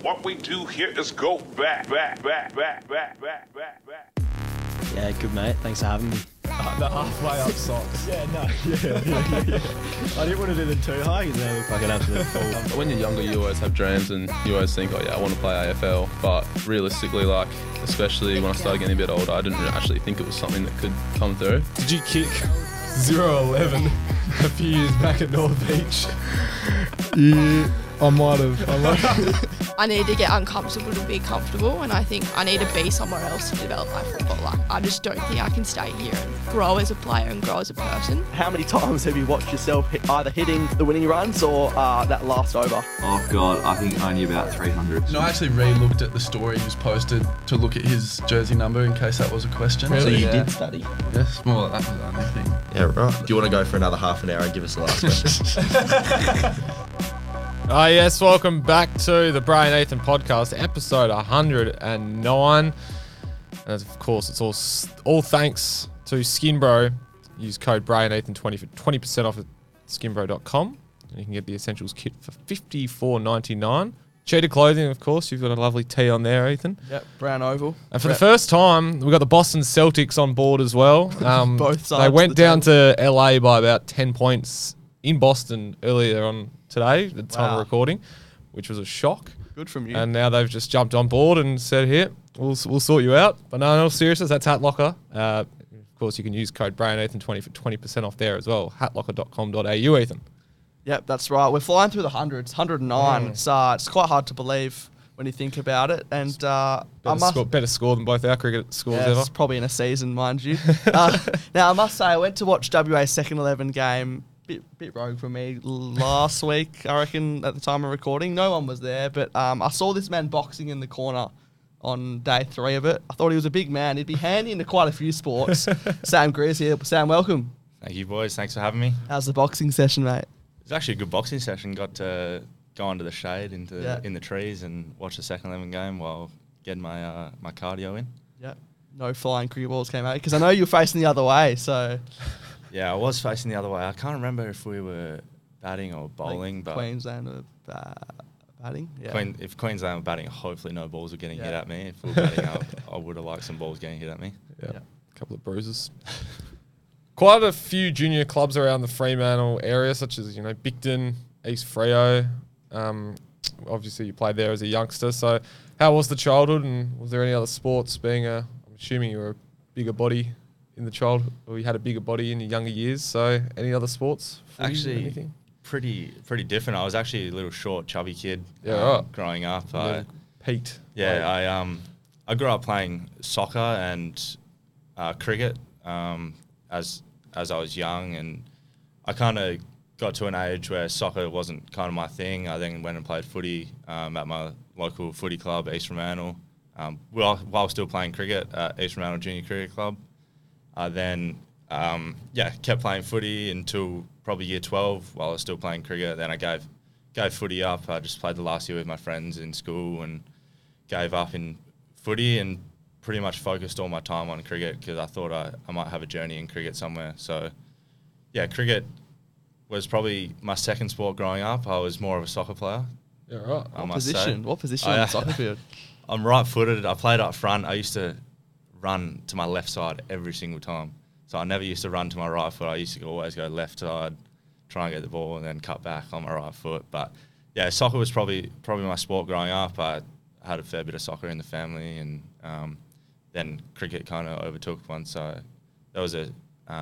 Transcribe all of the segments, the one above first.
What we do here is go back. Yeah, good mate. Thanks for having me. The halfway up socks. Yeah, no. Yeah. I didn't want to do them too high because they look like an absolute fool. When you're younger, you always have dreams and you always think, oh yeah, I want to play AFL. But realistically, like, especially when I started getting a bit older, I didn't actually think it was something that could come through. Did you kick 0-11 a few years back at North Beach? Yeah, I might have. I need to get uncomfortable to be comfortable, and I think I need to be somewhere else to develop my football. Like, I just don't think I can stay here and grow as a player and grow as a person. How many times have you watched yourself either hitting the winning runs or that last over? Oh God, I think only about 300. No, I actually re-looked at the story he was posted to look at his jersey number in case that was a question. So you Yeah. did study? Yes, well, that was the only thing. Yeah, right. Do you want to go for another half an hour and give us the last question? Yes, welcome back to the Brian Ethan podcast, episode 109. And of course, it's all thanks to Skinbro. Use code BrianEthan20 for 20% off at skinbro.com. And you can get the Essentials kit for $54.99. Cheetah Clothing, of course. You've got a lovely tee on there, Ethan. Yep, brown oval. And for the first time, we got the Boston Celtics on board as well. Both sides They of went the down table. to LA by about 10 points in Boston earlier on today, at the time of recording, which was a shock. Good from you. And now they've just jumped on board and said, here, we'll sort you out. But no, seriousness, that's Hat Locker. Of course, you can use code BrianEthan20 for 20% off there as well. Hatlocker.com.au, Ethan. Yep, that's right. We're flying through the hundreds, 109. It's quite hard to believe when you think about it. And Better score than both our cricket scores yeah, ever. it's probably in a season, mind you. Now, I must say, I went to watch WA's second 11 game. Bit rogue for me last week, I reckon, at the time of recording. No one was there, but I saw this man boxing in the corner on day 3 of it. I thought he was a big man. He'd be handy into quite a few sports. Sam Greers here. Sam, welcome. Thank you, boys. Thanks for having me. How's the boxing session, mate? It was actually a good boxing session. Got to go under the shade in the trees and watch the second 11 game while getting my my cardio in. Yeah. No flying cricket balls came out because I know you were facing the other way, so... Yeah, I was facing the other way. I can't remember if we were batting or bowling, like but Queensland were batting. Yeah. if Queensland were batting, hopefully no balls were getting hit at me. If we were batting, I would have liked some balls getting hit at me. Yeah. A couple of bruises. Quite a few junior clubs around the Fremantle area, such as, Bicton, East Freo. Obviously, you played there as a youngster. So how was the childhood, and was there any other sports I'm assuming you were a bigger body in the childhood, or you had a bigger body in your younger years? So any other sports? Actually, anything? pretty different. I was actually a little short, chubby kid growing up. Peaked. Yeah, I grew up playing soccer and cricket as I was young, and I kind of got to an age where soccer wasn't kind of my thing. I then went and played footy at my local footy club, East Fremantle, while still playing cricket at East Fremantle Junior Cricket Club. Kept playing footy until probably year 12 while I was still playing cricket. Then I gave footy up. I just played the last year with my friends in school and gave up in footy and pretty much focused all my time on cricket because I thought I might have a journey in cricket somewhere. So, yeah, cricket was probably my second sport growing up. I was more of a soccer player. Yeah, right. What position on the soccer field? I'm right-footed. I played up front. I used to run to my left side every single time. So I never used to run to my right foot. I used to always go left side, try and get the ball and then cut back on my right foot. But yeah, soccer was probably my sport growing up. I had a fair bit of soccer in the family, and then cricket kind of overtook once. So there was the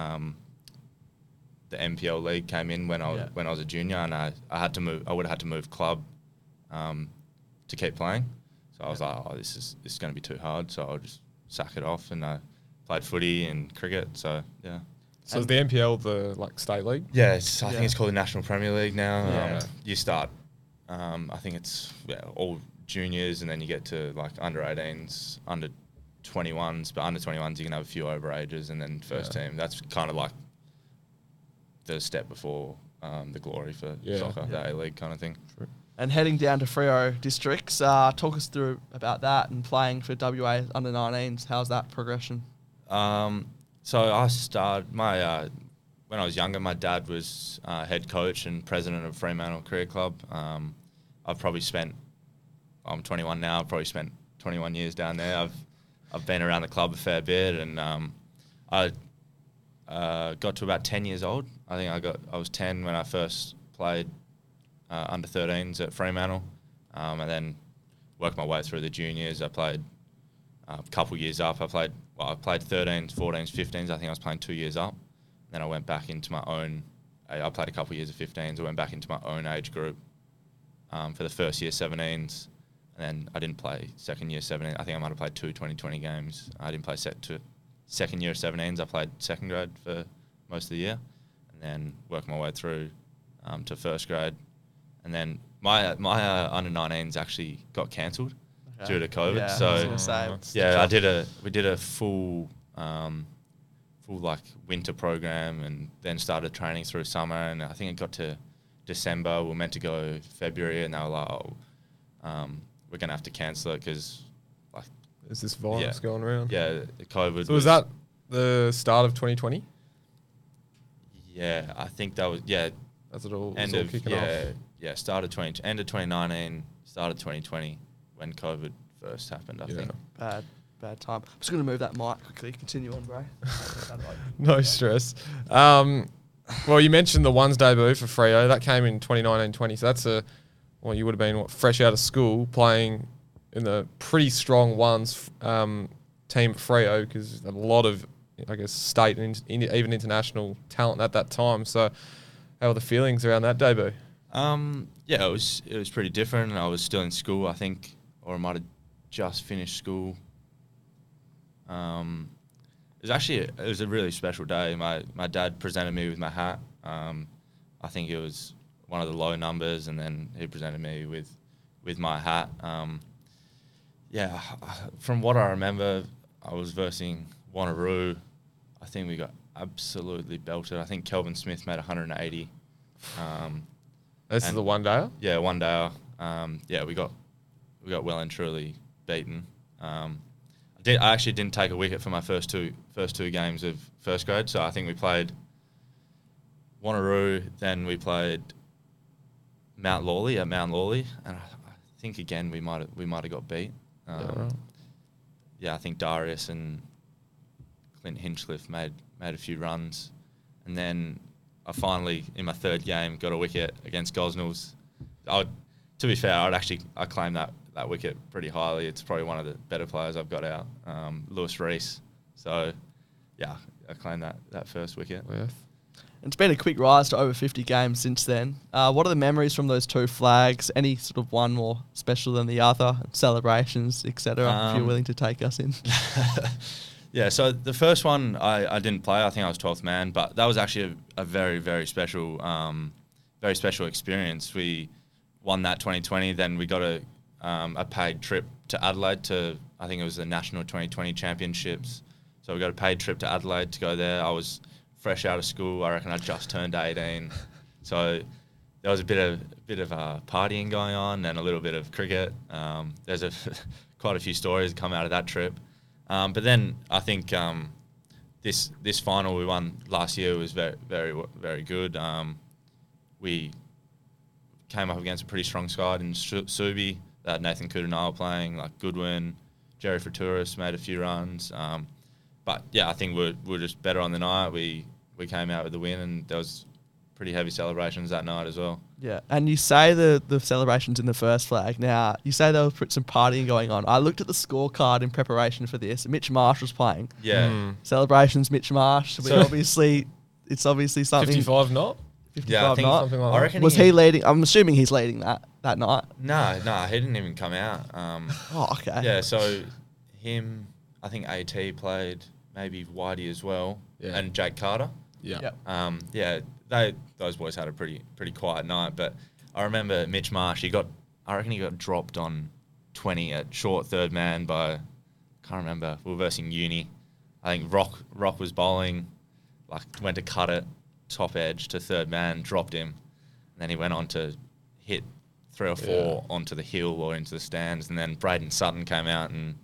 NPL league came in when I was a junior, and I had to move. I would have had to move club to keep playing. So I was like, oh, this is going to be too hard. So I'll just sack it off, and I played footy and cricket. So yeah. So is the NPL the state league? Yeah, I think it's called the National Premier League now. Yeah. You start, I think it's all juniors, and then you get to under 18s, under 21s. But under 21s, you can have a few overages, and then first team. That's kind of like the step before the glory for soccer, the A-League kind of thing. True. And heading down to Freo districts, talk us through about that and playing for WA under 19s. How's that progression? So I started when I was younger. My dad was head coach and president of Fremantle Cricket Club. I've probably spent I'm 21 now. I've probably spent 21 years down there. I've been around the club a fair bit, and I got to about 10 years old. I think I was 10 when I first played under 13s at Fremantle, and then worked my way through the juniors. I played a couple years up. I played 13s, 14s, 15s. I think I was playing 2 years up. Then I went back into my own. I played a couple years of 15s. I went back into my own age group for the first year 17s, and then I didn't play second year 17. I think I might have played 2 2020 games. I didn't play second year 17s. I played second grade for most of the year, and then worked my way through to first grade, and then my under 19s actually got cancelled due to COVID. Yeah, so I was gonna say. we did a full like winter program, and then started training through summer, and I think it got to December. We were meant to go February, and they were like, we're gonna have to cancel it because like Is this virus going around? Yeah, the COVID. So was that the start of 2020? Yeah, I think that was That's it all. end All of kicking off. started end of 2019, started 2020 when COVID first happened. I think. Bad time. I'm just going to move that mic quickly. Continue on, bro. No stress. Well, you mentioned the ones debut for Freo. That came in 2019-20. So that's you would have been fresh out of school playing in the pretty strong ones team at Freo, because a lot of, I guess, state and even international talent at that time. So how were the feelings around that debut? Yeah, it was pretty different. I was still in school, I think, or I might have just finished school. It was a really special day. My dad presented me with my hat. I think it was one of the low numbers, and then he presented me with my hat. From what I remember, I was versing Wanneroo. I think we got absolutely belted. I think Kelvin Smith made 180. This is the one day? Yeah, one day. We got well and truly beaten. I actually didn't take a wicket for my first two games of first grade, so I think we played Wanneroo, then we played Mount Lawley, and I think again we might have got beat. I think Darius and Clint Hinchcliffe made a few runs, and then I finally, in my third game, got a wicket against Gosnells. To be fair, I claim that wicket pretty highly. It's probably one of the better players I've got out, Lewis Reese. So, yeah, I claim that first wicket. It's been a quick rise to over 50 games since then. What are the memories from those two flags? Any sort of one more special than the other? Celebrations, etc. If you're willing to take us in. Yeah, so the first one I didn't play. I think I was 12th man, but that was actually a very, very special experience. We won that 2020. Then we got a paid trip to Adelaide to, I think it was the National 2020 Championships. So we got a paid trip to Adelaide to go there. I was fresh out of school. I reckon I just turned 18. So there was a bit of partying going on and a little bit of cricket. There's quite a few stories that come out of that trip. But then I think this final we won last year was very, very, very good. We came up against a pretty strong side in Subi that Nathan Kudanal playing, like Goodwin, Jerry Fratouris made a few runs. But yeah, I think we're just better on the night. We came out with the win, and there was pretty heavy celebrations that night as well. Yeah, and you say the celebrations in the first flag. Now, you say there was some partying going on. I looked at the scorecard in preparation for this. Mitch Marsh was playing. Yeah. Celebrations, Mitch Marsh. So It's obviously something. 55 not? 55 Yeah, I think not. something like I that. reckon Was he leading? I'm assuming he's leading that night. No, he didn't even come out. Oh, okay. Yeah, so him, I think AT played, maybe Whitey as well, and Jake Carter. Yeah. Those boys had a pretty quiet night. But I remember Mitch Marsh. I reckon he got dropped on 20 at short third man by, can't remember. We were versing Uni. I think Rock was bowling, went to cut it top edge to third man, dropped him, and then he went on to hit 3 or 4 onto the hill or into the stands, and then Braden Sutton came out and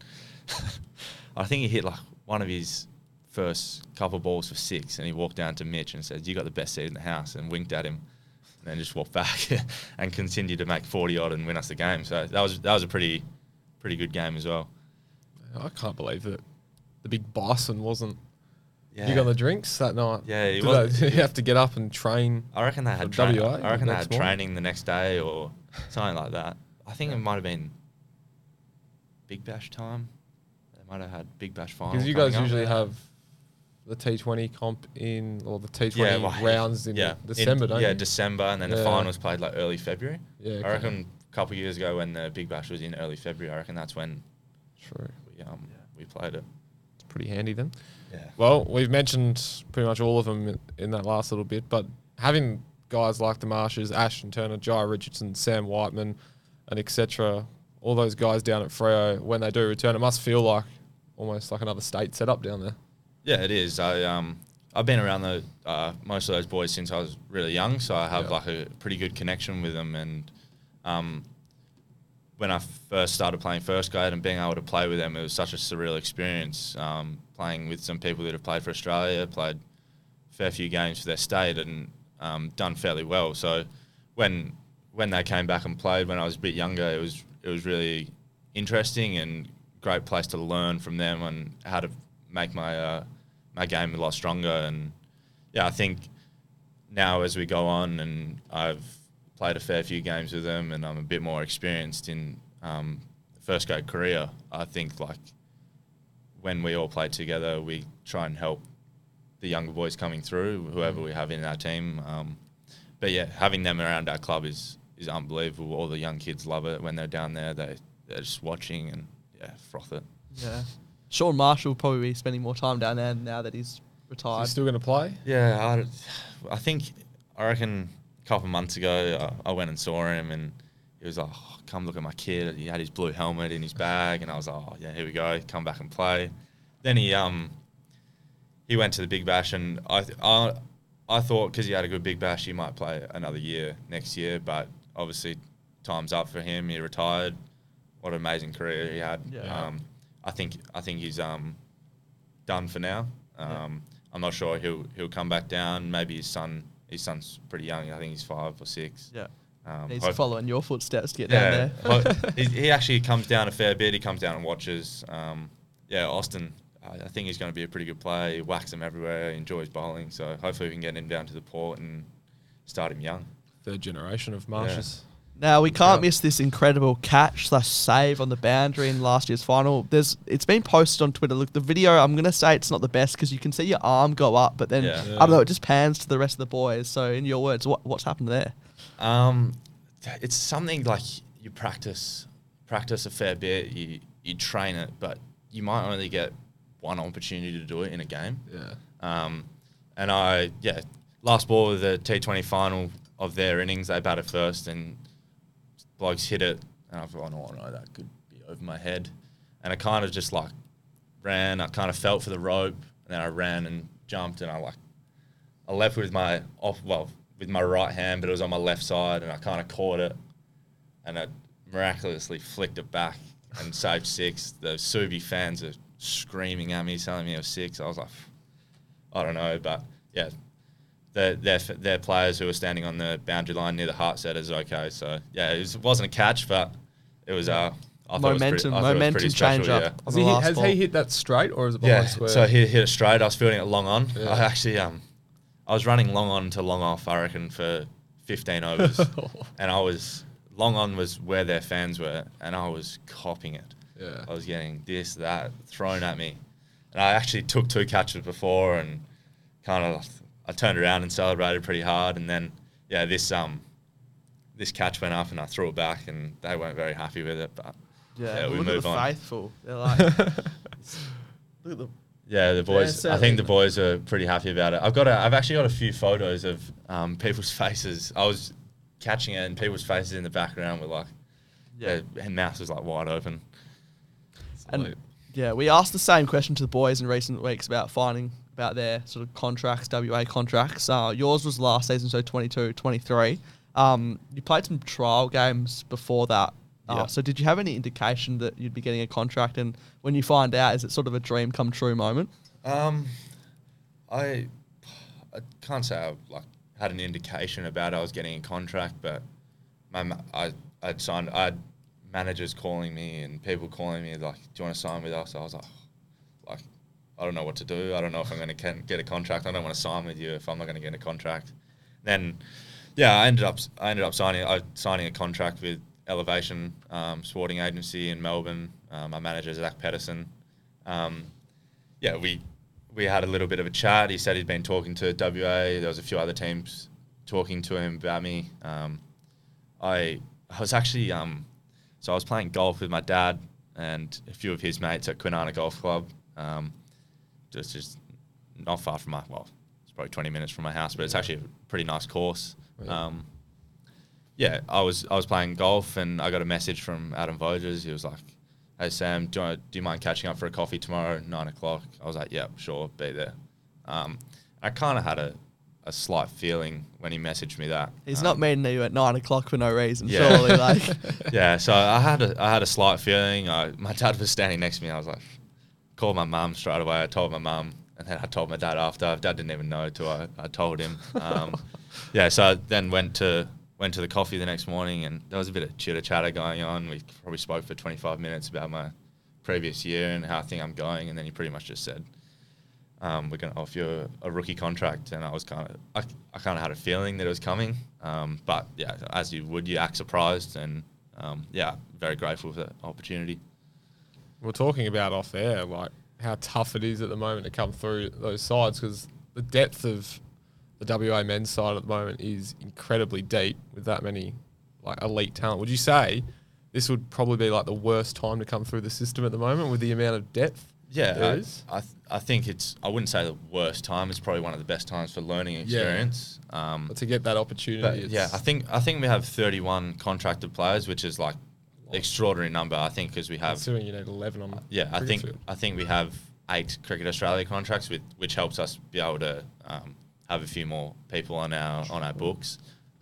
I think he hit one of his first couple balls for 6, and he walked down to Mitch and said, "You got the best seat in the house," and winked at him. And then just walked back and continued to make 40 odd and win us the game. So that was a pretty good game as well. I can't believe that the big Bison wasn't Yeah. big on the drinks that night. Yeah, he Did was. you have to get up and train? I reckon they had for WA I reckon they next had morning? training the next day or something like that. I think it might have been Big Bash time. They might have had Big Bash final. Because you guys coming up. usually have the T20 comp in, or the T20 Yeah, well, rounds in December, don't you? Yeah, December, and then the Yeah. finals played like early February. Yeah, I okay. reckon a couple of years ago when the Big Bash was in early February, I reckon that's when True. we played it. It's pretty handy then. Yeah. Well, we've mentioned pretty much all of them in that last little bit, but having guys like the Marshes, Ashton Turner, Jai Richardson, Sam Whiteman, and etc., all those guys down at Freo, when they do return, it must feel like almost like another state set up down there. Yeah, it is. I've been around most of those boys since I was really young, so I have like a pretty good connection with them. And when I first started playing first grade and being able to play with them, it was such a surreal experience. Playing with some people that have played for Australia, played a fair few games for their state, and done fairly well. So when they came back and played when I was a bit younger, it was really interesting and great place to learn from them and how to make my game a lot stronger. And yeah, I think now as we go on and I've played a fair few games with them and I'm a bit more experienced in first grade career, I think like when we all play together, we try and help the younger boys coming through, whoever we have in our team. But yeah, having them around our club is unbelievable. All the young kids love it when they're down there. They're just watching and froth it. Yeah. Sean Marshall will probably be spending more time down there now that he's retired. Is he still going to play? Yeah, I reckon a couple of months ago I went and saw him and he was like, oh, come look at my kid. He had his blue helmet in his bag and I was like, oh yeah, here we go, come back and play. Then he went to the Big Bash and I thought because he had a good Big Bash he might play another year next year, but obviously time's up for him. He retired. What an amazing career he had. Yeah. I think he's done for now. I'm not sure he'll come back down. Maybe his son's pretty young. I think he's 5 or 6. Yeah. He's following your footsteps to get down there. Well, he actually comes down a fair bit. He comes down and watches. Austin, I think he's going to be a pretty good player. He whacks them everywhere. He enjoys bowling. So hopefully we can get him down to the port and start him young. Third generation of Marshes. Now, we can't miss this incredible catch/save on the boundary in last year's final. It's been posted on Twitter. Look, the video, I'm going to say it's not the best because you can see your arm go up, but then, I don't know, it just pans to the rest of the boys. So, in your words, what's happened there? It's something like you practice a fair bit, you train it, but you might only get one opportunity to do it in a game. And last ball of the T20 final of their innings, they batted first and blokes hit it, and I thought, oh no, that could be over my head. And I kind of just like ran, I kind of felt for the rope, and then I ran and jumped, and I left with my right hand, but it was on my left side, and I kind of caught it, and I miraculously flicked it back and saved 6. The Subi fans are screaming at me, telling me it was 6. I was like, I don't know, but yeah. Their players who were standing on the boundary line near the heart said it was okay. So yeah, it wasn't a catch, but it was momentum change up. Yeah. Has he hit that straight or is it behind square? So he hit it straight. I was fielding it long on. Yeah. I actually I was running long on to long off, I reckon, for 15 overs, and I was long on was where their fans were, and I was copping it. Yeah, I was getting this, that thrown at me, and I actually took 2 catches before and kind of. I turned around and celebrated pretty hard, and then this catch went up and I threw it back, and they weren't very happy with it. But we look move at the on. Faithful, they're like, look at them. Yeah, the boys. I think the boys are pretty happy about it. I've actually got a few photos of people's faces. I was catching it, and people's faces in the background were like, their mouth was like wide open. And we asked the same question to the boys in recent weeks about finding. About their sort of contracts, WA contracts. Yours was last season, so 22, 23. You played some trial games before that. So did you have any indication that you'd be getting a contract? And when you find out, is it sort of a dream come true moment? I can't say I had an indication about I was getting a contract, but I had managers calling me and people calling me like, do you want to sign with us? I was like, I don't know what to do. I don't know if I'm going to get a contract. I don't want to sign with you if I'm not going to get a contract. Then, I ended up signing a contract with Elevation Sporting Agency in Melbourne. My manager, Zach Pedersen. We had a little bit of a chat. He said he'd been talking to WA. There was a few other teams talking to him about me. I was actually so I was playing golf with my dad and a few of his mates at Kwinana Golf Club. Just not far from it's probably 20 minutes from my house, but it's actually a pretty nice course. I was playing golf and I got a message from Adam Voges. He was like, "Hey Sam, do you mind catching up for a coffee tomorrow, 9 o'clock?" I was like, "Yeah, sure, be there." I kind of had a slight feeling when he messaged me that he's not meeting you at 9 o'clock for no reason. Surely, like So I had a slight feeling. My dad was standing next to me. I was like, called my mum straight away. I told my mum, and then I told my dad after. My dad didn't even know until I told him. So I then went to the coffee the next morning, and there was a bit of chitter-chatter going on. We probably spoke for 25 minutes about my previous year and how I think I'm going, and then he pretty much just said, we're going to offer you a rookie contract. And I was kind of had a feeling that it was coming. But yeah, as you would, you act surprised, and very grateful for that opportunity. We're talking about off air, like how tough it is at the moment to come through those sides, because the depth of the WA men's side at the moment is incredibly deep with that many like elite talent. Would you say this would probably be like the worst time to come through the system at the moment with the amount of depth? Yeah, I think I wouldn't say the worst time. It's probably one of the best times for learning experience. But to get that opportunity. I think we have 31 contracted players, which is like extraordinary number. I think because we have. Considering you need 11 on. Yeah, I think we have 8 Cricket Australia contracts, which helps us be able to have a few more people on our books.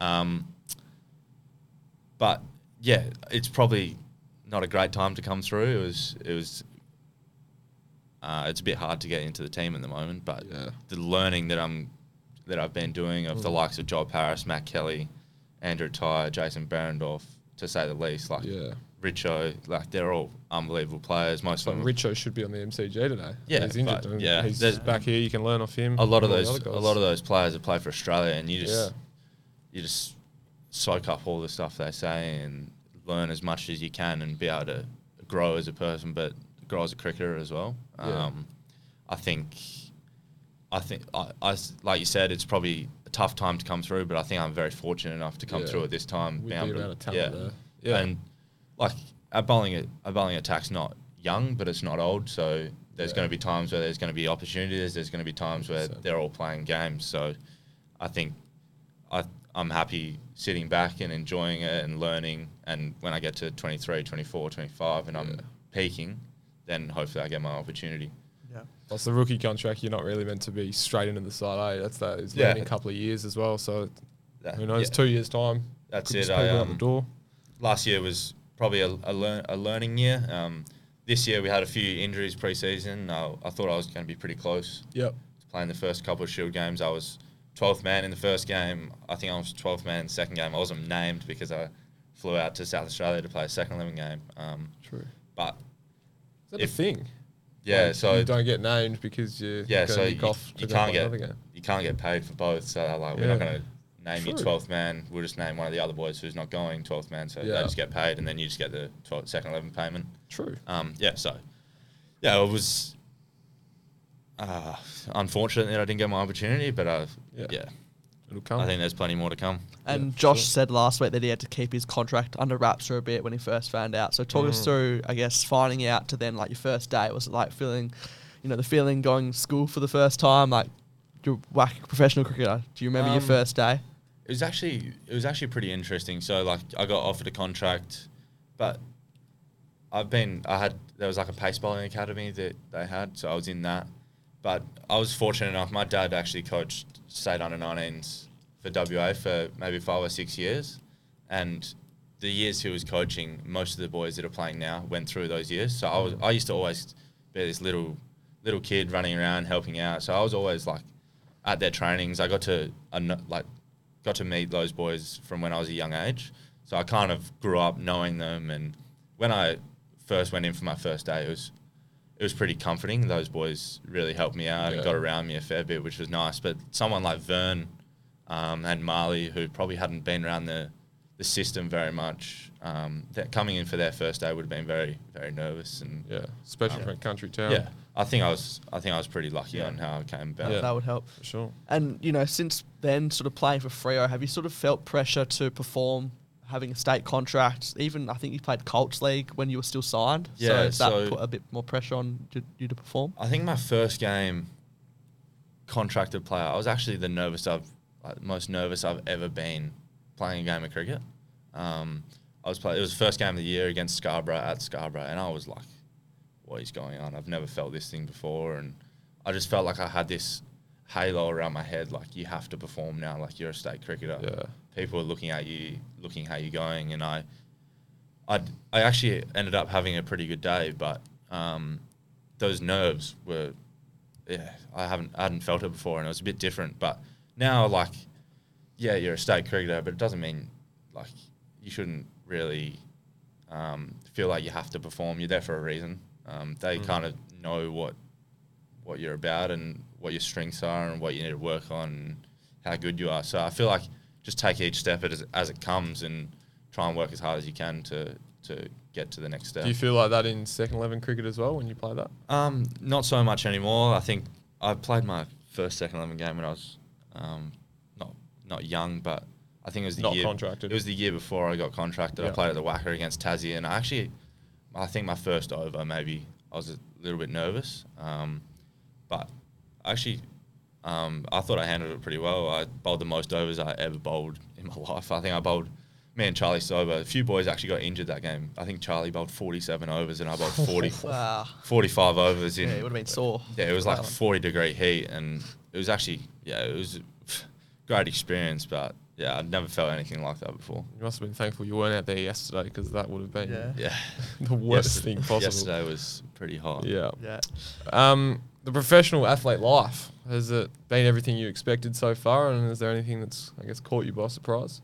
But yeah, it's probably not a great time to come through. It was. It's a bit hard to get into the team at the moment, but the learning that I've been doing of the likes of Joel Paris, Matt Kelly, Andrew Ty, Jason Berendorf, to say the least, Richo, like they're all unbelievable players. Most of them. Richo should be on the MCG today. Yeah, he's injured. He's back here. You can learn off him. A lot of those players that play for Australia, and you just soak up all the stuff they say and learn as much as you can and be able to grow as a person, but grow as a cricketer as well. I think like you said, it's probably a tough time to come through, but I think I'm very fortunate enough to come through at this time. With the amount of talent there. And like our bowling attack's not young, but it's not old. So there's going to be times where there's going to be opportunities. There's going to be times where they're all playing games. So I think I'm happy sitting back and enjoying it and learning. And when I get to 23, 24, 25 and I'm peaking, then hopefully I get my opportunity. Yeah. Plus the rookie contract, you're not really meant to be straight into the side, It's learning a couple of years as well. So who knows, 2 years time. That's it. Out the door. Last year was probably a learning year. This year we had a few injuries pre-season. I thought I was going to be pretty close. Yep. Playing the first couple of Shield games, I was 12th man in the first game. I think I was 12th man in the second game. I wasn't named because I flew out to South Australia to play a second 11 game. True. But is that a thing? Yeah, like so you don't get named because you can't get paid for both. So they're like, we're not going to name you 12th man. We'll just name one of the other boys who's not going 12th man. So they just get paid, and then you just get the second 11 payment. True. It was unfortunate that I didn't get my opportunity, but it'll come. I think there's plenty more to come. And Josh said last week that he had to keep his contract under wraps for a bit when he first found out. So talk us through, I guess, finding out to then like your first day. Was it like feeling, the feeling going to school for the first time, like you're whack professional cricketer? Do you remember your first day? It was actually pretty interesting. So like I got offered a contract, but there was like a pace bowling academy that they had, so I was in that. But I was fortunate enough. My dad actually coached state under-19s for WA for maybe 5 or 6 years, and the years he was coaching, most of the boys that are playing now went through those years. So I used to always be this little kid running around helping out. So I was always like at their trainings. I got to got to meet those boys from when I was a young age. So I kind of grew up knowing them, and when I first went in for my first day, it was pretty comforting. Those boys really helped me out and got around me a fair bit, which was nice. But someone like Vern and Marley, who probably hadn't been around the system very much, that coming in for their first day would have been very, very nervous. And especially from a country town. Yeah, I think I was pretty lucky on how it came about. Yeah, that would help. For sure. And, since then, sort of playing for Freo, have you sort of felt pressure to perform, having a state contract? Even, I think you played Colts League when you were still signed. Yeah, so that put a bit more pressure on you to perform? I think my first game contracted player, I was actually the most nervous I've ever been playing a game of cricket. It was the first game of the year against Scarborough at Scarborough, and I was like, what is going on? I've never felt this thing before, and I just felt like I had this halo around my head, like you have to perform now, like you're a state cricketer. Yeah. People are looking at you, looking how you're going, and I actually ended up having a pretty good day, but those nerves were, I hadn't felt it before, and it was a bit different. But now, like, you're a state cricketer, but it doesn't mean like you shouldn't really feel like you have to perform. You're there for a reason. They kind of know what you're about and what your strengths are and what you need to work on and how good you are. So I feel like just take each step as it comes and try and work as hard as you can to get to the next step. Do you feel like that in second 11 cricket as well when you play that? Not so much anymore. I think I played my first second 11 game when I was not young, but I think it was the year contracted. It was the year before I got contracted. I played at the Wacker against Tassie, and I think my first over maybe I was a little bit nervous, but actually I thought I handled it pretty well. I bowled the most overs I ever bowled in my life. I think I bowled, me and Charlie Sober, a few boys actually got injured that game. I think Charlie bowled 47 overs and I bowled 45 overs. It would have been sore. Yeah, it was like 40-degree heat, and it was actually, it was a great experience, but I'd never felt anything like that before. You must have been thankful you weren't out there yesterday, because that would have been the worst thing possible. Yesterday was pretty hot. Yeah. The professional athlete life, has it been everything you expected so far, and is there anything that's, I guess, caught you by surprise?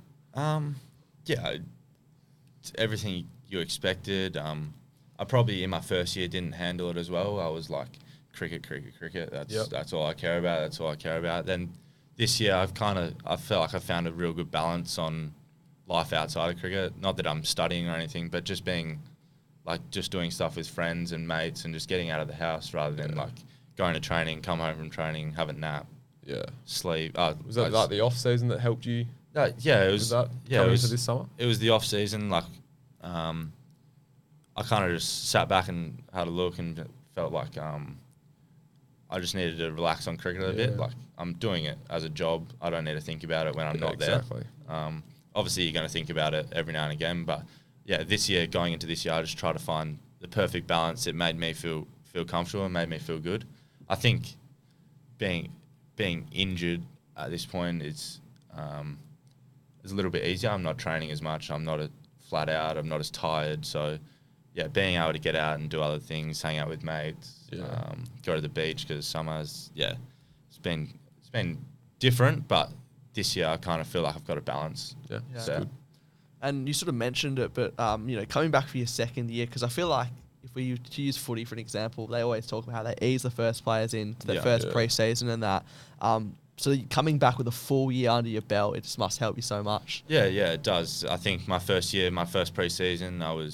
It's everything you expected. I probably in my first year didn't handle it as well. I was like, cricket. That's all I care about. Then this year I felt like I found a real good balance on life outside of cricket. Not that I'm studying or anything, but just being like just doing stuff with friends and mates and just getting out of the house rather than like going to training, come home from training, have a nap, sleep. Was that like the off season that helped you? It was. Into this summer. It was the off season. Like, I kind of just sat back and had a look and felt like I just needed to relax on cricket a bit. Like, I'm doing it as a job. I don't need to think about it when I'm not there. Obviously, you're going to think about it every now and again, but going into this year, I just try to find the perfect balance. It made me feel comfortable and made me feel good. I think being injured at this point is a little bit easier. I'm not training as much. I'm not flat out. I'm not as tired. So, being able to get out and do other things, hang out with mates, go to the beach because summer's it's been different. But this year I kind of feel like I've got a balance. Good. And you sort of mentioned it, but coming back for your second year, because I feel like if we use footy for an example, they always talk about how they ease the first players into their first pre-season and that. So coming back with a full year under your belt, it just must help you so much. Yeah, it does. I think my first year, my first pre-season, I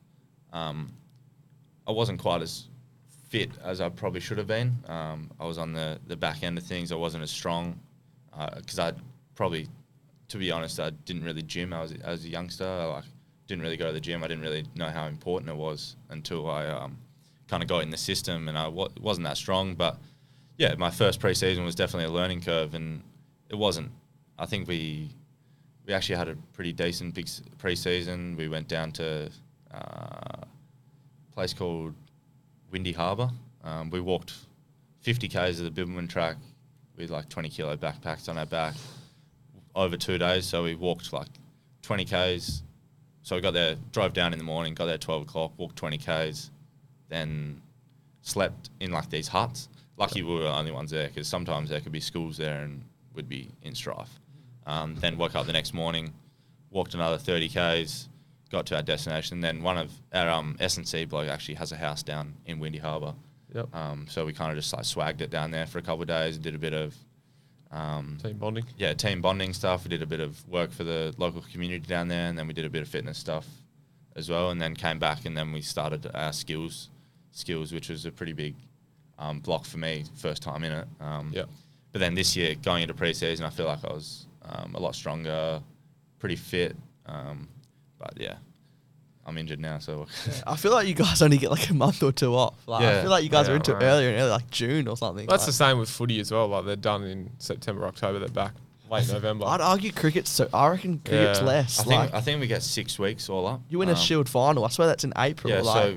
wasn't quite as fit as I probably should have been. I was on the back end of things. I wasn't as strong because I probably, to be honest, I didn't really gym. As a youngster, I didn't really go to the gym. I didn't really know how important it was until I kind of got in the system, and I wasn't that strong. But my first pre-season was definitely a learning curve, and it wasn't. I think we actually had a pretty decent big pre-season. We went down to a place called Windy Harbour. We walked 50 k's of the Bibbulmun track with like 20 kilo backpacks on our back over 2 days. So we walked like 20 k's. So we got there, drove down in the morning, got there at 12 o'clock, walked 20 k's, then slept in like these huts. Lucky we were the only ones there because sometimes there could be schools there and we'd be in strife. Then woke up the next morning, walked another 30 Ks, got to our destination. Then one of our S&C bloke actually has a house down in Windy Harbour. Yep. So we kind of just like swagged it down there for a couple of days, did a bit of Team bonding. Yeah, team bonding stuff. We did a bit of work for the local community down there, and then we did a bit of fitness stuff as well, and then came back, and then we started our skills, which was a pretty big block for me, first time in it. But then this year, going into pre-season, I feel like I was a lot stronger, pretty fit. But yeah, I'm injured now, so I feel like you guys only get like a month or two off. Like, I feel like you guys are into it earlier, in early, like June or something. That's the same with footy as well. Like they're done in September, October. They're back late November. I'd argue cricket's so. I reckon cricket's less. I think we get 6 weeks all up. You win a Shield final. I swear that's in April. Yeah, like.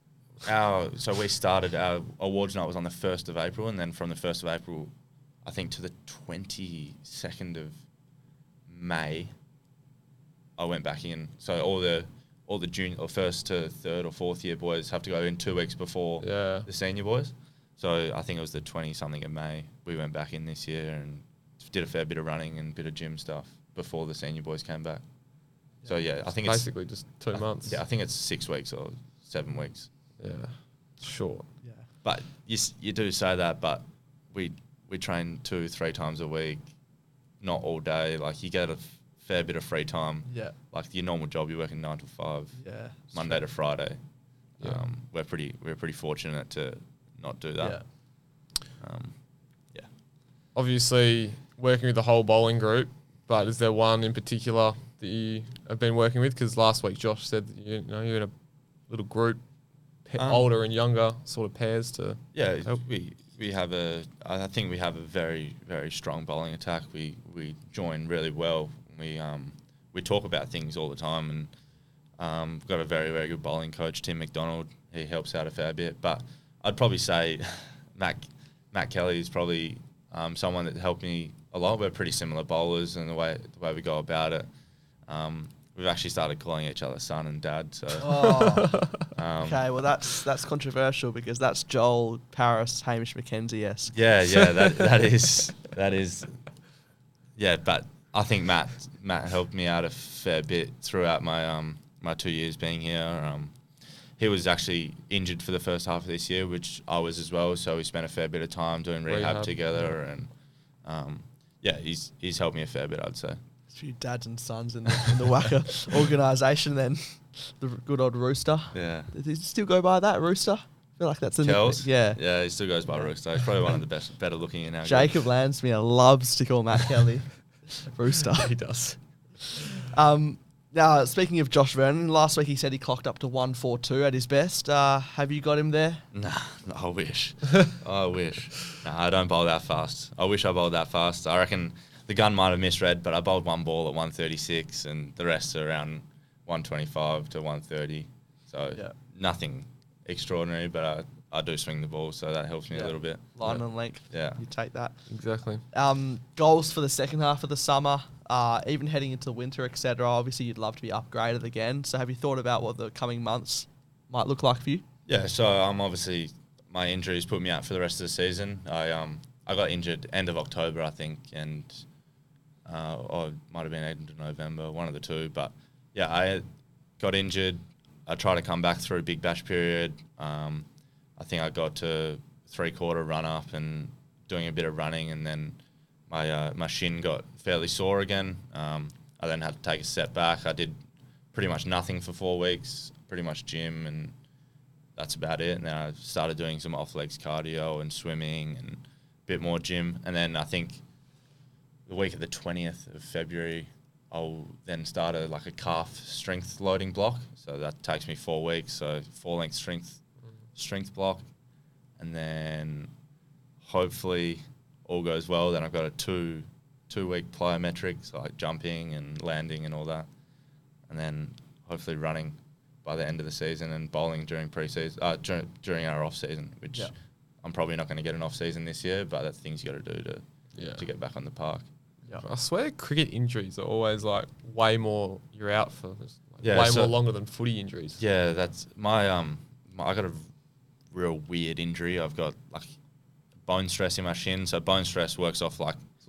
so we started our awards night was on the 1st of April, and then from the 1st of April, I think to the 22nd of May, I went back in. So all the junior or first to third or fourth year boys have to go in 2 weeks before the senior boys. So I think it was the 20-something of May we went back in this year and did a fair bit of running and bit of gym stuff before the senior boys came back. So yeah, I think it's basically just 2 months. Yeah, I think it's 6 weeks or 7 weeks. Yeah, short. Yeah, but you do say that, but we train 2-3 times a week, not all day. Like you get a fair bit of free time. Yeah. Like your normal job, you're working 9 to 5. Yeah. Monday to Friday. Yeah. We're pretty fortunate to not do that. Yeah. Obviously, working with the whole bowling group, but is there one in particular that you have been working with? Because last week Josh said that you're in a little group, older and younger sort of pairs to help. We have I think we have a very, very strong bowling attack. We join really well. We talk about things all the time, and we've got a very, very good bowling coach, Tim McDonald. He helps out a fair bit, but I'd probably say Matt Kelly is probably someone that helped me a lot. We're pretty similar bowlers, and the way we go about it. We've actually started calling each other son and dad. So okay, well that's controversial because that's Joel Paris, Hamish McKenzie-esque. Yeah, that is. Yeah, but I think Matt helped me out a fair bit throughout my my 2 years being here. He was actually injured for the first half of this year, which I was as well. So we spent a fair bit of time doing rehab together, and he's helped me a fair bit, I'd say. A few dads and sons in the WACA organisation, then the good old Rooster. Yeah. Does he still go by that, Rooster? I feel like that's a Kells? Yeah, he still goes by Rooster. He's probably one of the better looking in our Jacob Landsmere loves to call Matt Kelly Rooster. He does. Now, speaking of Josh Vernon, last week he said he clocked up to 142 at his best. Have you got him there? Nah, I wish. I wish. Nah, I don't bowl that fast. I wish I bowled that fast. I reckon the gun might have misread, but I bowled one ball at 136 and the rest are around 125 to 130. So nothing extraordinary, but I do swing the ball, so that helps me a little bit. Line and length. Yeah. You take that. Exactly. Goals for the second half of the summer, even heading into winter, etc. Obviously, you'd love to be upgraded again. So have you thought about what the coming months might look like for you? Yeah, so obviously my injuries put me out for the rest of the season. I got injured end of October, I think, and or it might have been end of November, one of the two. But yeah, I got injured. I tried to come back through a big bash period. I think I got to 3/4 run up and doing a bit of running, and then my shin got fairly sore again. I then had to take a step back. I did pretty much nothing for 4 weeks, pretty much gym, and that's about it. And then I started doing some off-legs cardio and swimming and a bit more gym. And then I think the week of the 20th of February, I'll then start a calf strength loading block. So that takes me 4 weeks. So 4-length strength block. And then hopefully all goes well. Then I've got a two-week plyometric, so like jumping and landing and all that. And then hopefully running by the end of the season and bowling during pre-season, during our off-season, which I'm probably not going to get an off-season this year, but that's things you got to do to get back on the park. Yeah. I swear cricket injuries are always way more you're out for more longer than footy injuries. Yeah, that's my I got a real weird injury. I've got bone stress in my shin. So bone stress works off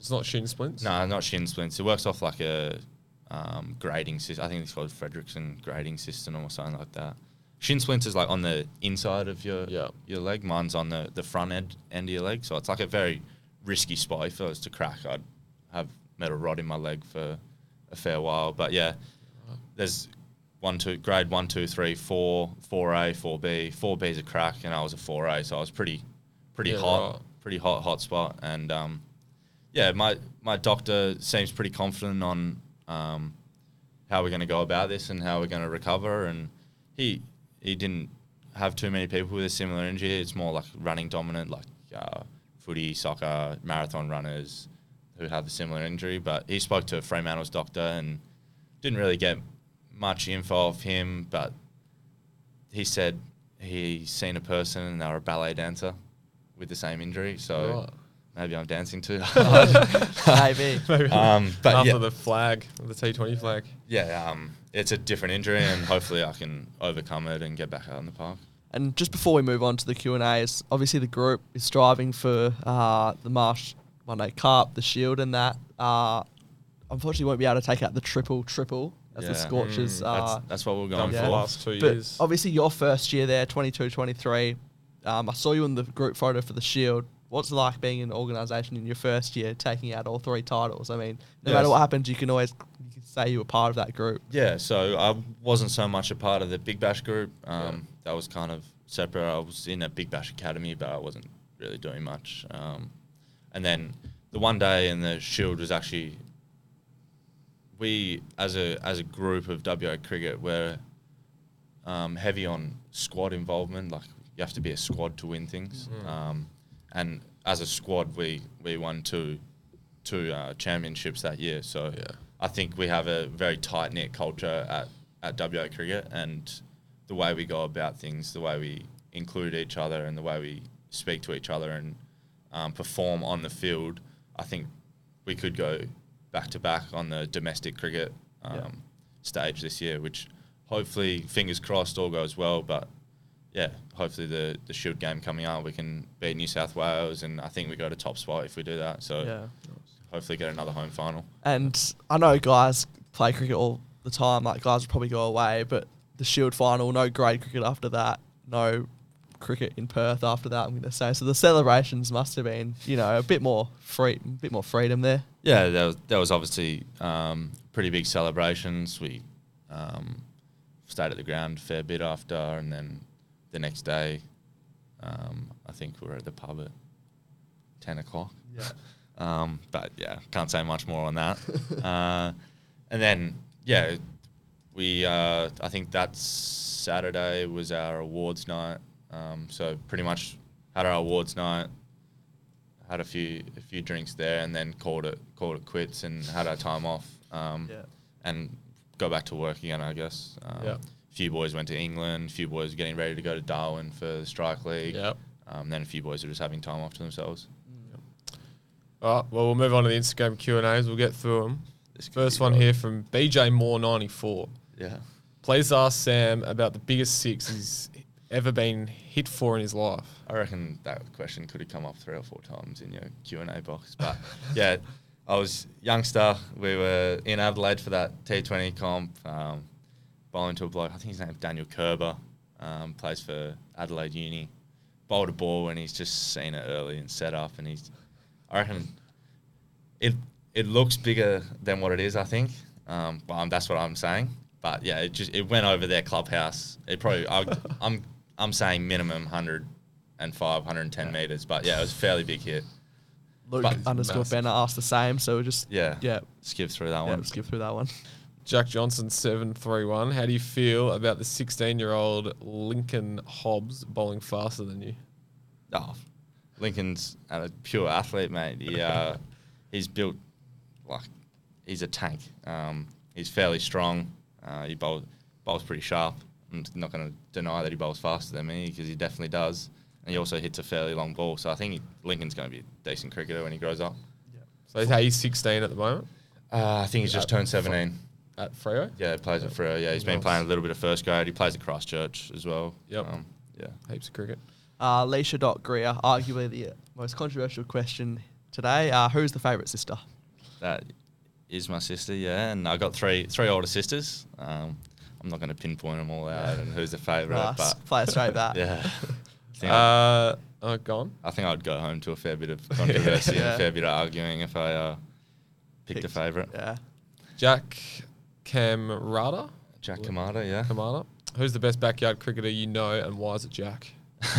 It's not shin splints? No, not shin splints. It works off like a grading system. I think it's called Fredrickson grading system or something like that. Shin splints is like on the inside of your leg. Mine's on the front end of your leg. So it's like a very risky spot. If it was to crack, I'd have metal rod in my leg for a fair while. But yeah, there's grade 1, 2, 3, 4, 4A, 4B. 4B is a crack, and I was a 4A, so I was pretty hot, right. Pretty hot spot. And yeah, my doctor seems pretty confident on how we're going to go about this and how we're going to recover. And he didn't have too many people with a similar injury. It's more like running dominant, like footy, soccer, marathon runners who have a similar injury. But he spoke to Fremantle's doctor and didn't really get much info of him, but he said he's seen a person and they were a ballet dancer with the same injury. So maybe I'm dancing too hard. Maybe. But after the flag, the T20 flag. Yeah, it's a different injury, and hopefully I can overcome it and get back out in the park. And just before we move on to the Q&As, obviously the group is striving for the Marsh Monday Cup, the Shield, and that. Unfortunately, won't be able to take out the triple as the Scorchers. That's what we're going for the last 2 but years. Obviously, your first year there, 22-23. I saw you in the group photo for the Shield. What's it like being in an organisation in your first year, taking out all 3 titles? I mean, no matter what happens, you can say you were part of that group. Yeah, so I wasn't so much a part of the Big Bash group. That was kind of separate. I was in a Big Bash academy, but I wasn't really doing much. And then the one day in the Shield was actually, we as a group of WA cricket were heavy on squad involvement. Like, you have to be a squad to win things. And as a squad, we won two championships that year. So I think we have a very tight-knit culture at WA Cricket, and the way we go about things, the way we include each other and the way we speak to each other and perform on the field, I think we could go back-to-back on the domestic cricket stage this year, which hopefully, fingers crossed, all goes well. But yeah, hopefully the Shield game coming up, we can beat New South Wales, and I think we go to top spot if we do that. So hopefully get another home final. And I know guys play cricket all the time, like guys will probably go away, but the Shield final, no grade cricket after that, no cricket in Perth after that, I'm going to say. So the celebrations must have been, a bit more freedom there. Yeah, there was obviously pretty big celebrations. We stayed at the ground a fair bit after, and then the next day, I think we were at the pub at 10 o'clock. Yeah. But yeah, can't say much more on that. And then, we I think that Saturday was our awards night. So pretty much had our awards night, had a few drinks there, and then called it quits and had our time off. And go back to work again, I guess. A few boys went to England, a few boys were getting ready to go to Darwin for the Strike League. Then a few boys were just having time off to themselves. All right, well, we'll move on to the Instagram Q&As. We'll get through them. First one here from BJ Moore 94. Yeah. Please ask Sam about the biggest six he's ever been hit for in his life. I reckon that question could have come up 3 or 4 times in your Q&A box. But yeah, I was youngster. We were in Adelaide for that T20 comp, bowling to a bloke. I think his name's Daniel Kerber, plays for Adelaide Uni. Bowled a ball and he's just seen it early and set up, and I reckon it looks bigger than what it is, I think. But that's what I'm saying. But yeah, it went over their clubhouse. It probably I'm saying minimum 105, 110 meters. But yeah, it was a fairly big hit. Luke _ Benner asked the same, so we just skip through that one. Skip through that one. Jack Johnson 731. How do you feel about the 16-year-old Lincoln Hobbs bowling faster than you? Oh, Lincoln's a pure athlete, mate. He's built like he's a tank. He's fairly strong. He bowls pretty sharp. I'm not going to deny that he bowls faster than me, because he definitely does. And he also hits a fairly long ball. So I think Lincoln's going to be a decent cricketer when he grows up. So he's 16 at the moment? I think he's just turned 17. At Freo? Yeah, he plays at Freo. Yeah, he's been playing a little bit of first grade. He plays at Christchurch as well. Yep. Heaps of cricket. Leisha.Greer, arguably the most controversial question today. Who's the favourite sister? That is my sister, yeah, and I got three older sisters. I'm not going to pinpoint them all out and who's the favourite, Nice. but Play it straight back. yeah. Gone. I think I'd go home to a fair bit of controversy and Yeah. a fair bit of arguing if I picked a favourite. Yeah. Jack Camarada. Jack Kamada, yeah. Kamada. Who's the best backyard cricketer you know, and why is it Jack?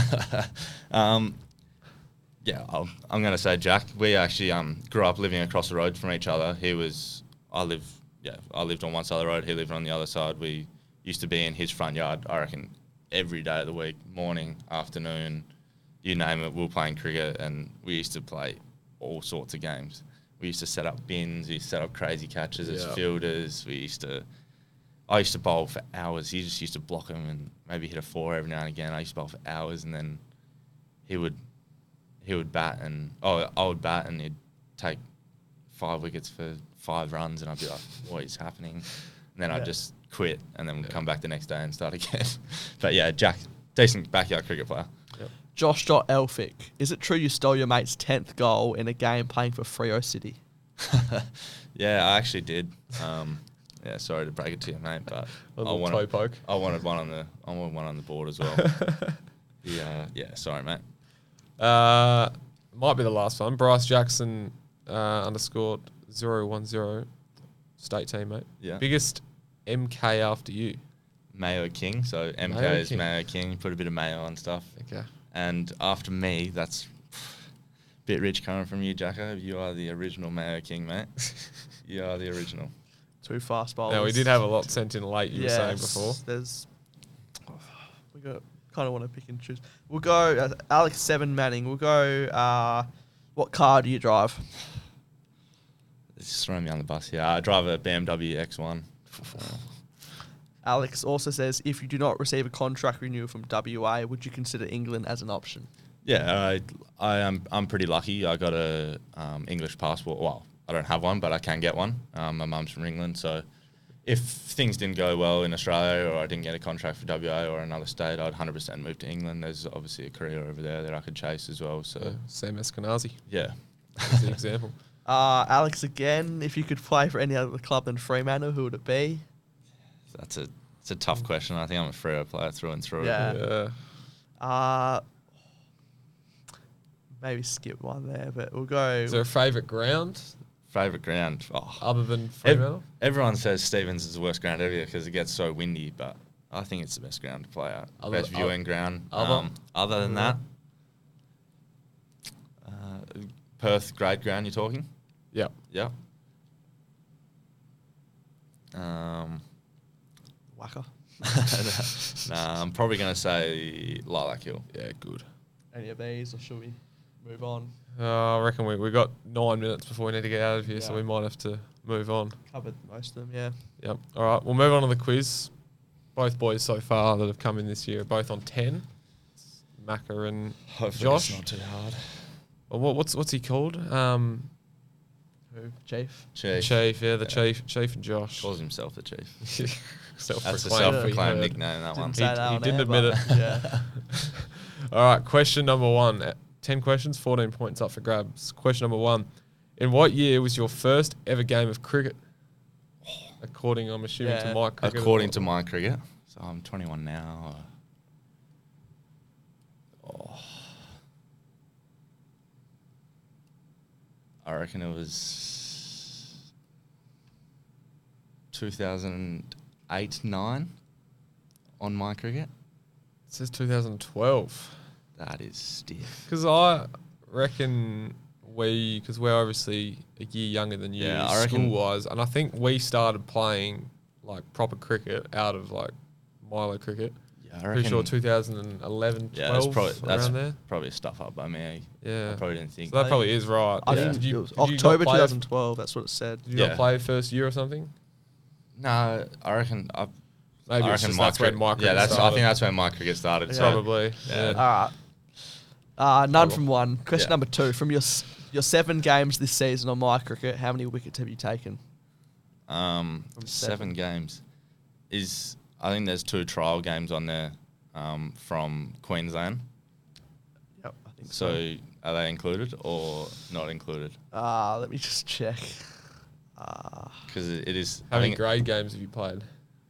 Yeah, I'm going to say Jack. We actually grew up living across the road from each other. I lived on one side of the road. He lived on the other side. We used to be in his front yard, I reckon, every day of the week, morning, afternoon, you name it. We were playing cricket, and we used to play all sorts of games. We used to set up bins. We used to set up crazy catches as fielders. I used to bowl for hours. He just used to block them and maybe hit a 4 every now and again. I used to bowl for hours, and then he would bat, and I would bat, and he'd take 5 wickets for 5 runs, and I'd be like, what is happening? And then I'd just quit, and then come back the next day and start again. But yeah, Jack, decent backyard cricket player. Josh Elphick. Is it true you stole your mate's 10th goal in a game playing for Freo City? Yeah, I actually did. Yeah, sorry to break it to you, mate, but I wanted one on the board as well. Yeah, sorry, mate. Might be the last one. Bryce Jackson _ 010 state team, mate. Yeah. Biggest MK after you. Mayo King, so MK Mayo is King. Mayo King. Put a bit of mayo on stuff. Okay. And after me, that's a bit rich coming from you, Jacko. You are the original Mayo King, mate. You are the original. 2 fast bowlers. Now, we did have a lot sent in late, you were saying before. We got kind of want to pick and choose. We'll go Alex 7 Manning. We'll go. What car do you drive? Just throwing me on the bus here. I drive a BMW X1. Alex also says, if you do not receive a contract renewal from WA, would you consider England as an option? Yeah, I'm pretty lucky. I got a English passport. Well, I don't have one, but I can get one. My mum's from England, so if things didn't go well in Australia or I didn't get a contract for WA or another state, I'd 100% move to England. There's obviously a career over there that I could chase as well. So Sam Eskenazi. Yeah, That's the example. Alex again, if you could play for any other club than Fremantle, who would it be? It's a tough question. I think I'm a Freo player through and through. Yeah. Maybe skip one there, but we'll go. Is there a favourite ground Favourite ground? other than Fremantle? Everyone says Stevens is the worst ground ever because it gets so windy, but I think it's the best ground to play at. Best viewing ground. Other than that, Perth, great ground you're talking? Yep. Yep. Wacker. Nah, I'm probably going to say Lilac Hill. Yeah, good. Any of these, or should we move on? I reckon we got 9 minutes before we need to get out of here, so Yeah. we might have to move on. Covered most of them, yeah. Yep. All right, we'll move on to the quiz. Both boys so far that have come in this year are both on 10. It's Macca and Hopefully Josh. it's not too hard. Well, what's he called? Who? Chief? Chief. Yeah, Chief and Josh. Calls himself the Chief. That's a Self-proclaimed. self-proclaimed we nickname, that one. Didn't say that He on didn't air, admit but- it. Yeah. All right, question number 1. 10 questions, 14 points up for grabs. Question number 1. In what year was your first ever game of cricket? According, I'm assuming, to my cricket. According to my cricket. So I'm 21 now. I reckon it was 2008-9 on my cricket. It says 2012. That is stiff. Because I reckon because we're obviously a year younger than you, Yeah, I reckon- school-wise, and I think we started playing like proper cricket out of like Milo cricket. Yeah, I Pretty sure reckon- 2011, 12, that's around there. probably stuff up by me. Yeah. I probably didn't think. So that probably is right. I Yeah. think Did you- it was did you not October play- 2012, that's what it said. Did you not Yeah. play first year or something? No, I reckon. Maybe I it's reckon just that's when my cricket I started. think that's when my cricket started. Yeah. So Probably. Yeah. All right. None from one. Question Yeah. number 2. From your 7 games this season on my cricket, how many wickets have you taken? 7 games. I think there's 2 trial games on there from Queensland. Yep. So are they included or not included? Let me just check. Because it is. How I many think grade games have you played?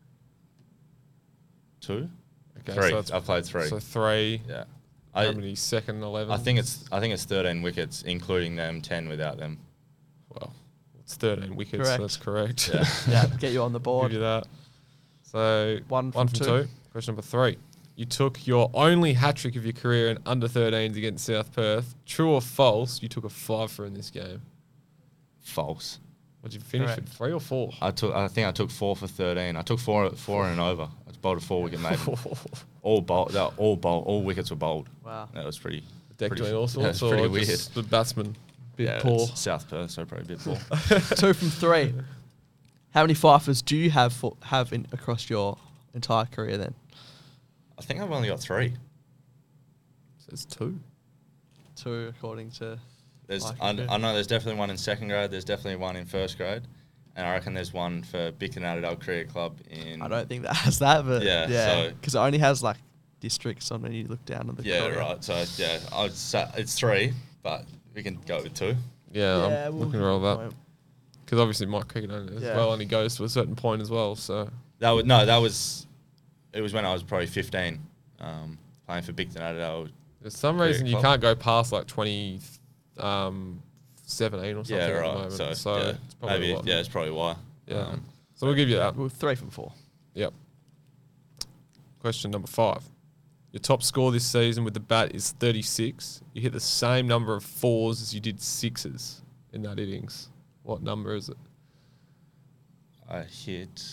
2, Okay, 3. so it's- I've played 3. So 3. Yeah. How many second 11? I think it's 13 wickets, including them, 10 without them. Well, it's 13 wickets. Correct. So that's correct. Yeah. Yeah, get you on the Give board. you that. So One from from 2. Question number 3. You took your only hat trick of your career in under 13s against South Perth. True or false? You took a 5 in this game. False. What did you finish Correct. with? 3 or 4? I think I took 4 for 13. I took 4 and over. I bowled a 4-wicket maiden. All wickets were bowled. Wow. That was pretty. Deck pretty- doing all yeah, sorts, it's pretty or weird. just the batsman bit Yeah, poor. it's South Perth, so probably a bit poor. 2 from 3. How many fifers do you have across your entire career then? I think I've only got 3. Says 2. 2 according to... I know there's definitely one in 2nd grade. There's definitely one in 1st grade, and I reckon there's one for Bicton Adelaide Cricket Club in. I don't think that has that, but Yeah, yeah, so- because it only has like districts on when you look down at the Yeah, corner. right. So yeah, I'd say it's 3, but we can go with 2. Yeah, Yeah, I'm we'll looking give at all it a that. point. Because obviously Mike Cricket as Yeah. well only goes to a certain point as well. So It was when I was probably 15, playing for Bicton Adelaide. there's some Cricket reason you club. can't go past like 17 or something Yeah, at the right. moment. So, So yeah, it's probably maybe what. it's probably why. Yeah. So we'll give you that. Well, 3 from 4. Yep. Question number 5. Your top score this season with the bat is 36. You hit the same number of 4s as you did 6s in that innings. What number is it? I hit.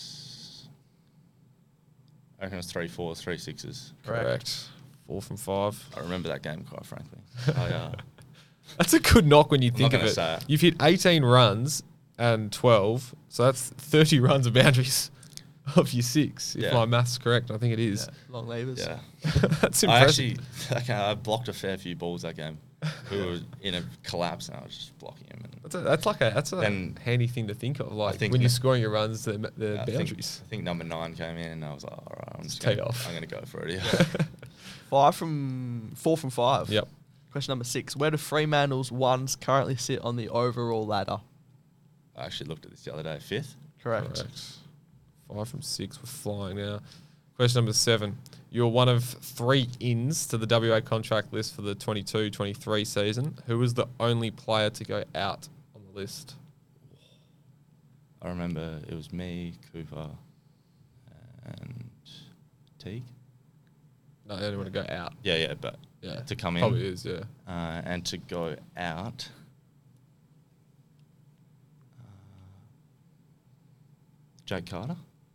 I reckon it was 3 4s, 3 6s. Correct. 4 from 5. I remember that game quite frankly. That's a good knock when you think not of gonna it. say it. You've hit 18 runs and 12, so that's 30 runs of boundaries of your 6, if Yeah. my math's correct. I think it is. Long levers. Yeah. That's I impressive. actually, I blocked a fair few balls that game. Who were in a collapse, and I was just blocking him. And That's a Then- handy thing to think of. Like think when n- you're scoring your runs, the I boundaries. think number 9 came in, and I was like, all right, I'm just Tee gonna, off. I'm going to go for it. Yeah. 4 from 5. Yep. Question number 6. Where do Fremantle's ones currently sit on the overall ladder? I actually looked at this the other day. 5th. Correct. 5 from 6. We're flying now. Question number 7. You're one of 3 ins to the WA contract list for the 22-23 season. Who was the only player to go out on the list? I remember it was me, Cooper, and Teague. No, they only want to go out. Yeah, but Yeah. to come in. Probably is, yeah. And to go out. Jake Carter?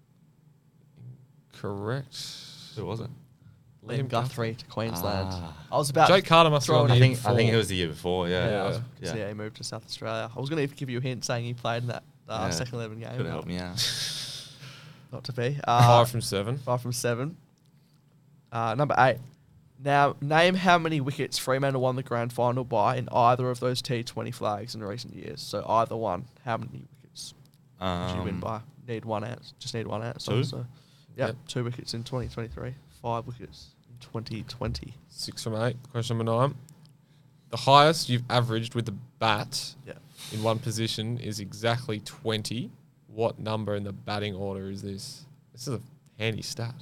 Correct. Who was it? Liam Guthrie to Queensland. Ah. I was about Jake Carter must have throw gone it the in. year I think before. it was the year before, yeah. Yeah. I was- So yeah, he moved to South Australia. I was going to give you a hint saying he played in that Yeah. second 11 game. Could have helped me out. Not to be. 5 from 7. 5 from 7. Number 8. Now, name how many wickets Fremantle won the grand final by in either of those T20 flags in recent years. So either one. How many wickets did you win by? Need one out. Just need one out. 2? So, Yep. 2 wickets in 2023. 5 wickets in 2020. 6 from 8. Question number 9. The highest you've averaged with the bat Yeah. in one position is exactly 20. What number in the batting order is this? This is a handy stat.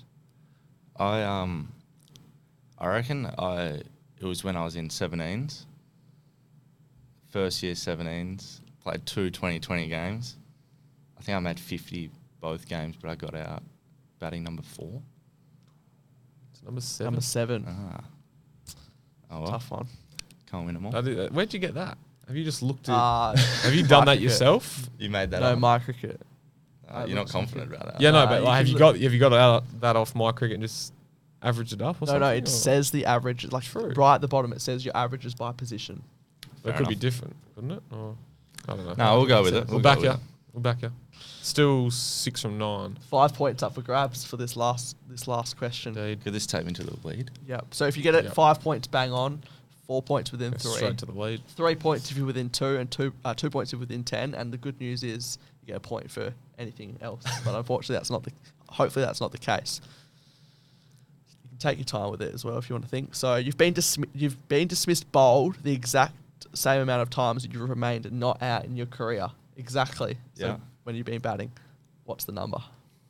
I reckon it was when I was in 17s. First year 17s. Played 2 2020 games. I think I made 50 both games, but I got out batting number 4. It's number 7. Number 7. Ah. Oh well. Tough one. Can't win them all. Where'd you get that? Have you just looked at... Have have you done that yourself? You made that No, up. my cricket. You're not confident about that. Yeah, no, Nah, but you like, have can you got that off my cricket and just averaged it up or No, something? no, it or- says the average. Like True. right at the bottom, it says your averages by position. But it Fair could be enough. different, couldn't it? Or, I don't know. No, we'll go with it. We'll go back with you. it. We'll back you. Still 6 from 9. 5 points up for grabs for this last question. Indeed. Could this take me to the lead? Yep. So if you get it Yep. 5 points bang on, 4 points within Go 3. straight to the lead. 3 points if you're within 2, and 2 points if you're within 10. And the good news is you get a point for anything else. But unfortunately, hopefully that's not the case. You can take your time with it as well if you want to think. So you've been dismissed bowled the exact same amount of times that you've remained not out in your career. Exactly. So Yeah. when you've been batting, what's the number?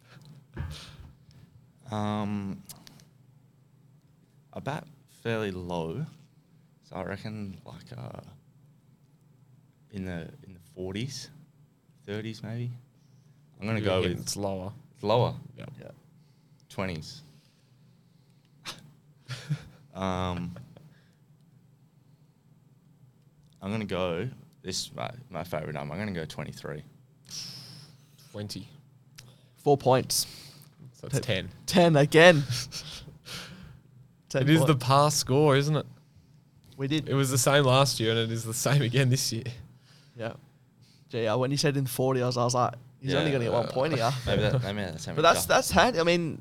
I bat fairly low, so I reckon like in the 40s, 30s maybe. I'm gonna go with it's lower. it's lower. Yeah. Yeah. 20s. I'm gonna go. This is my favorite number. I'm gonna go 23. 20. 4 points. So it's 10. 10 again. 10 It is the points. past score, isn't it? We did. It was the same last year, and it is the same again this year. Yeah. Gee, when you said in 40, I was like, he's only going to get 1 point here. Maybe that's how But that's handy. I mean,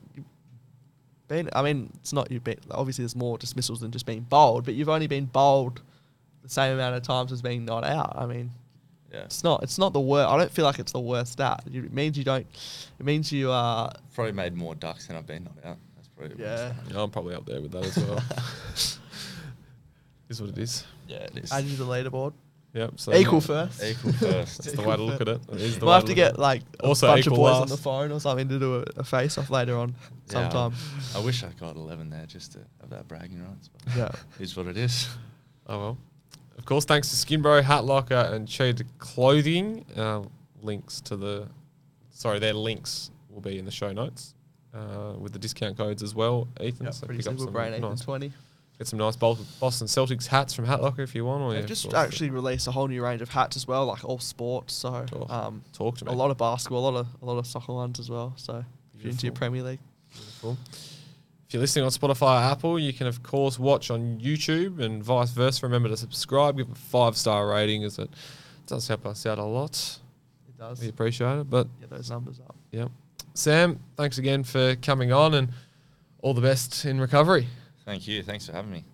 it's not you've been. Obviously, there's more dismissals than just being bowled, but you've only been bowled the same amount of times as being not out. I mean, yeah. it's not the worst. I don't feel like it's the worst stat. It means you don't. It means you are. Probably made more ducks than I've been not out. That's probably the worst. Yeah, I'm probably up there with that as well. Is what it is. Yeah, it is. Add you to the leaderboard. Yep. So Equal first. Equal first. That's the way to look at it. It is the We'll way have to look get at like a Also bunch of equal boys last. on the phone or something to do a face off later on Yeah, sometime. I wish I got 11 there just to have that bragging rights. But Yeah. Is what it is. Oh well. Of course, thanks to Skinbro, Hat Locker, and Cheetah Clothing. Links to their links will be in the show notes with the discount codes as well. Ethan, Yep, so pretty pick up simple. some Brain 8 and nice, 20. get some nice Boston Celtics hats from Hat Locker if you want. Or They've just actually released a whole new range of hats as well, like all sports. So talk to me. a lot of basketball, a lot of soccer ones as well. So if you're into your Premier League. Beautiful. If you're listening on Spotify or Apple, you can of course watch on YouTube and vice versa. Remember to subscribe, give a 5-star rating, as it does help us out a lot. It does. We appreciate it. But Get those numbers up. yeah, Sam, thanks again for coming on, and all the best in recovery. Thank you. Thanks for having me.